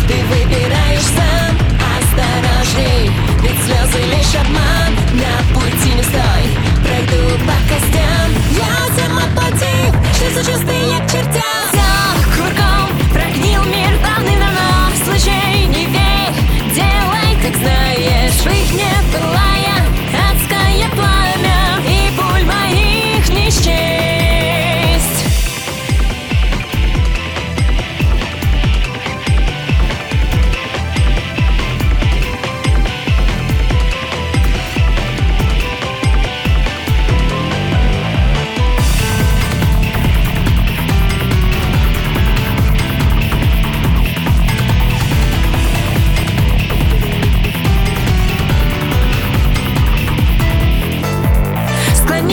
Ты выбираешь сам, осторожней, ведь слезы лишь обман. На пути не стой, пройду по костям. Я сама платив, что сочувствие к чертям. Все кругом прогнил мир давным-давно. В случай не верь, делай, как знаешь. В их нет былая, адское пламя, и боль моих не счесть.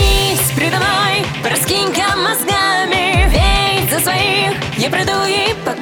Раскинь-ка мозгами, верь за своих. Я приду и